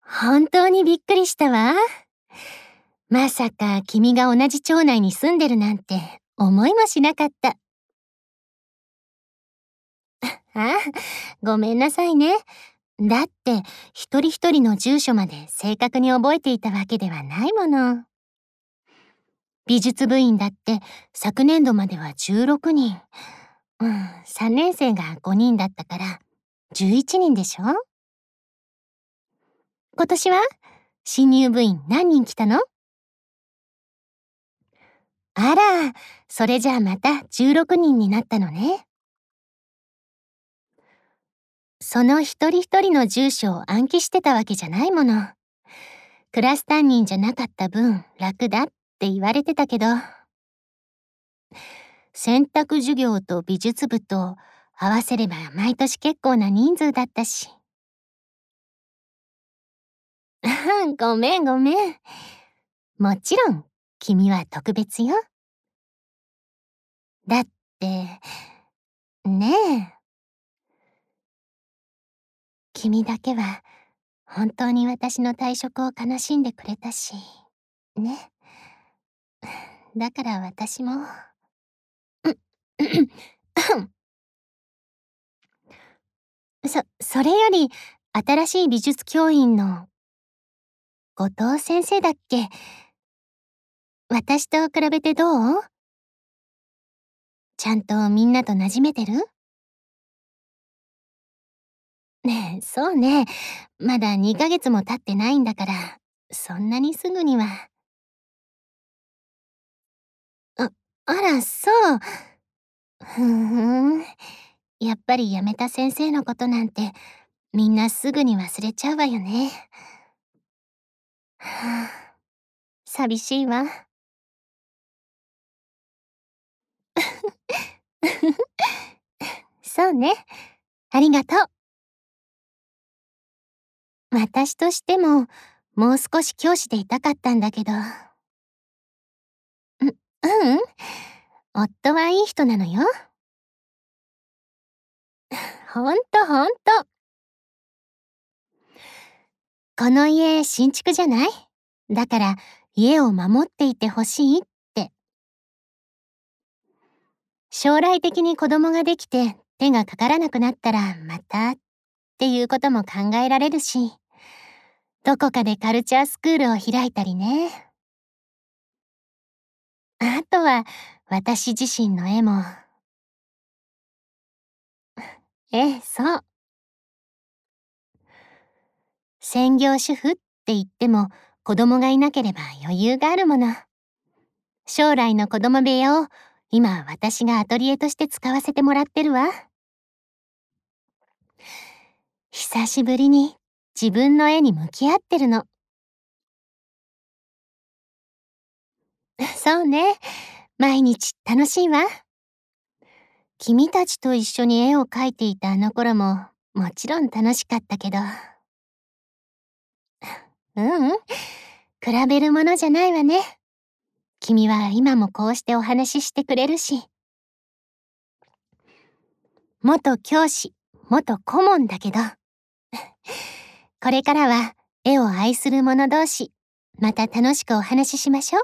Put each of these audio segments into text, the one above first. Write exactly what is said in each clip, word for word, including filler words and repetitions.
本当にびっくりしたわ。まさか君が同じ町内に住んでるなんて思いもしなかった。あ、ごめんなさいね。だって一人一人の住所まで正確に覚えていたわけではないもの。美術部員だって昨年度まではじゅうろくにん。うん、さんねん生がごにんだったからじゅういちにんでしょ。今年は新入部員何人来たの？あら、それじゃあまたじゅうろくにんになったのね。その一人一人の住所を暗記してたわけじゃないもの。クラス担任じゃなかった分楽だって言われてたけど、選択授業と美術部と合わせれば毎年結構な人数だったし。ごめんごめん。もちろん君は特別よ。だってねえ、君だけは本当に私の退職を悲しんでくれたしね。だから私もそそれより新しい美術教員の後藤先生だっけ？私と比べてどう？ちゃんとみんなと馴染めてる？ねえ、そうね。まだにかげつも経ってないんだから、そんなにすぐには。あ、あら、そう。ふーん。やっぱり辞めた先生のことなんて、みんなすぐに忘れちゃうわよね。はあ、寂しいわ。そうね。ありがとう。私としても、もう少し教師でいたかったんだけど。う、ううん。夫はいい人なのよ。ほんとほんと。この家新築じゃない？だから家を守っていてほしいって。将来的に子供ができて手がかからなくなったらまたっていうことも考えられるし、どこかでカルチャースクールを開いたりね。あとは私自身の絵も。ええ、そう。専業主婦って言っても子供がいなければ余裕があるもの。将来の子供部屋を今私がアトリエとして使わせてもらってるわ。久しぶりに自分の絵に向き合ってるの。そうね。毎日楽しいわ。君たちと一緒に絵を描いていたあの頃ももちろん楽しかったけど。ううん。比べるものじゃないわね。君は今もこうしてお話ししてくれるし。元教師、元顧問だけど。これからは絵を愛する者同士、また楽しくお話ししましょう。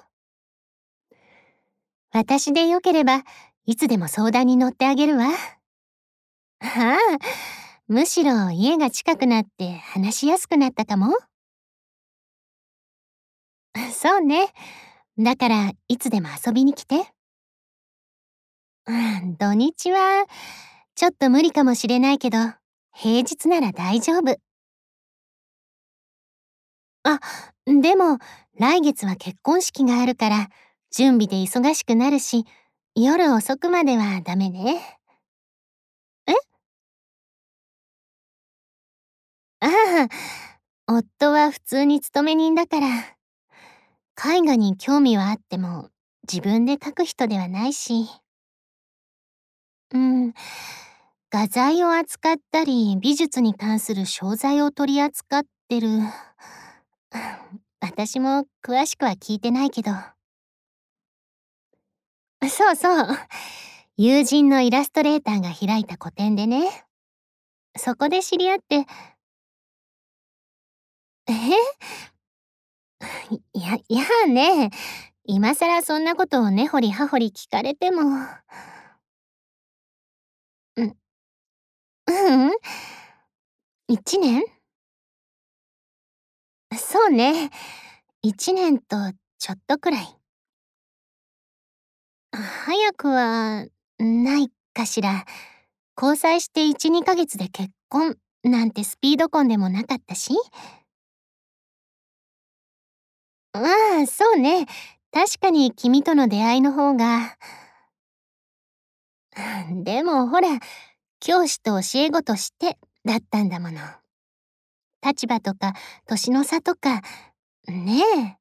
私でよければ、いつでも相談に乗ってあげるわ。ああ、むしろ家が近くなって話しやすくなったかも。そうね。だからいつでも遊びに来て。うん、土日はちょっと無理かもしれないけど、平日なら大丈夫。あ、でも来月は結婚式があるから準備で忙しくなるし、夜遅くまではダメね。え？ああ、夫は普通に勤め人だから、絵画に興味はあっても自分で描く人ではないし。うん、画材を扱ったり美術に関する商材を取り扱ってる。私も詳しくは聞いてないけど。そうそう。友人のイラストレーターが開いた個展でね。そこで知り合って、 えいや、いやね。今更そんなことを根掘り葉掘り聞かれても。うん、ううん。いちねん？そうね。いちねんとちょっとくらい。早くはないかしら。交際していち、にかげつで結婚なんてスピード婚でもなかったし。ああ、そうね。確かに君との出会いの方が。でもほら、教師と教え子としてだったんだもの。立場とか年の差とか、ね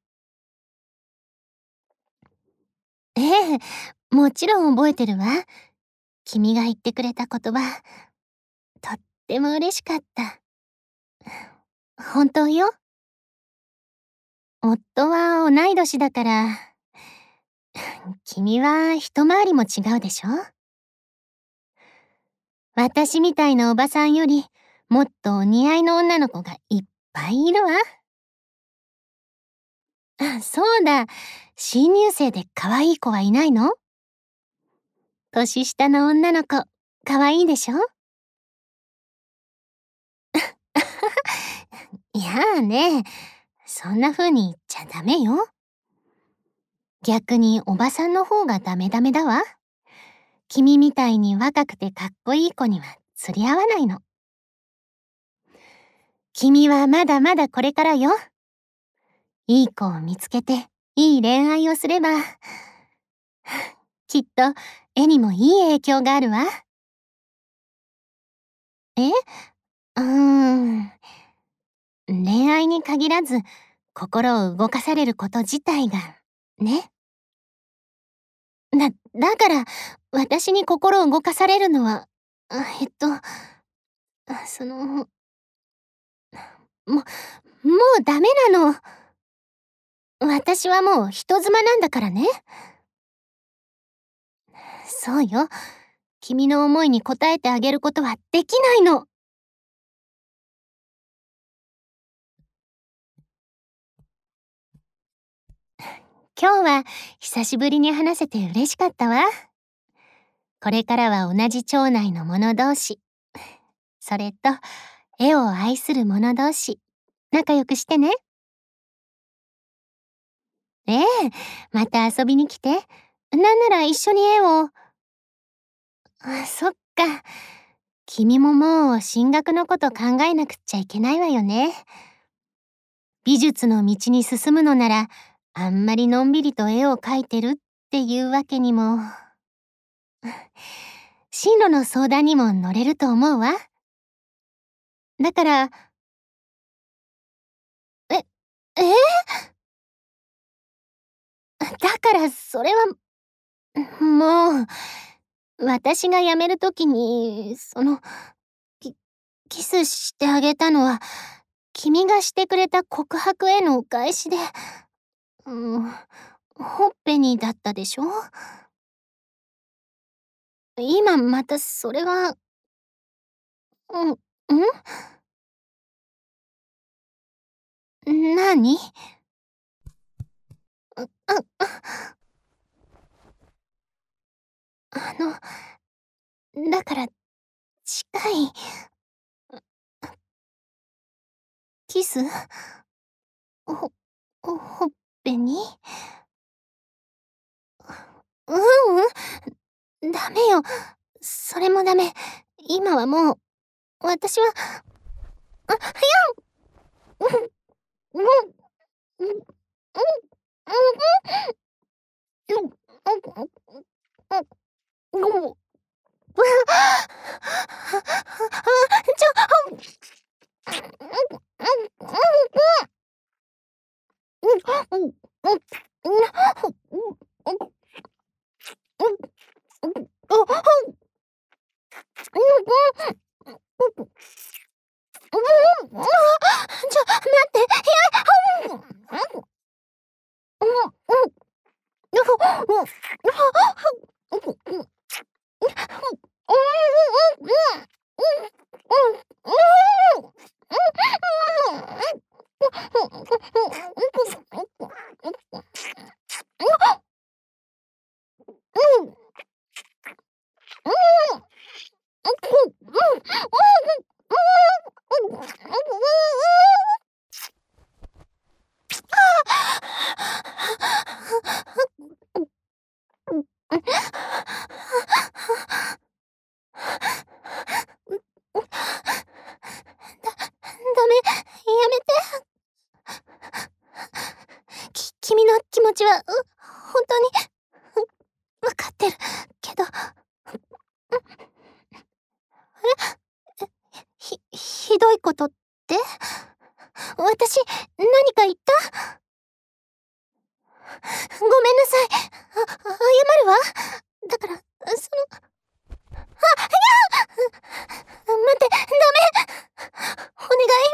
え。ええ、もちろん覚えてるわ。君が言ってくれた言葉、とっても嬉しかった。本当よ。夫は同い年だから、君は一回りも違うでしょ？私みたいなおばさんより、もっとお似合いの女の子がいっぱいいるわ。あ、そうだ。新入生で可愛い子はいないの？年下の女の子、可愛いでしょ？いやあね、そんな風に言っちゃダメよ。逆におばさんの方がダメダメだわ。君みたいに若くてかっこいい子には釣り合わないの。君はまだまだこれからよ。いい子を見つけて、いい恋愛をすれば、きっと絵にもいい影響があるわ。えうーん。恋愛に限らず、心を動かされること自体が、ね。だ、だから、私に心を動かされるのは、あえっと、あその、も、もうダメなの。私はもう人妻なんだからね。そうよ。君の思いに応えてあげることはできないの。今日は久しぶりに話せて嬉しかったわ。これからは同じ町内の者同士、それと絵を愛する者同士、仲良くしてね。ええ、また遊びに来て。なんなら一緒に絵を。あ、そっか。君ももう進学のこと考えなくっちゃいけないわよね。美術の道に進むのなら、あんまりのんびりと絵を描いてるっていうわけにも。進路の相談にも乗れると思うわ。だから、え、えだからそれは、もう、私が辞めるときに、その、キキスしてあげたのは、君がしてくれた告白へのお返しで、うん、ほっぺにだったでしょ？今またそれは、うん、ん？なに？あ、あ、あの、だから、近い、キス？ほ、ほっぺに？ううん、ダメよ。それもダメ。今はもう、私は、あ、いや、うん、うん、うん、うん、うん、うん、うん、うん、ちょ、うん、うん、うん、うん、ちょ、待って、いや、うん、うん、うん、 ダメ、やめて。き、君の気持ちは、う、本当に、う、わかってる、けど。あれ？ひ、ひどいことって？私、何か言った？ごめんなさい。あ、謝るわ。だから、その、あ、いや！待って、ダメ！お願い。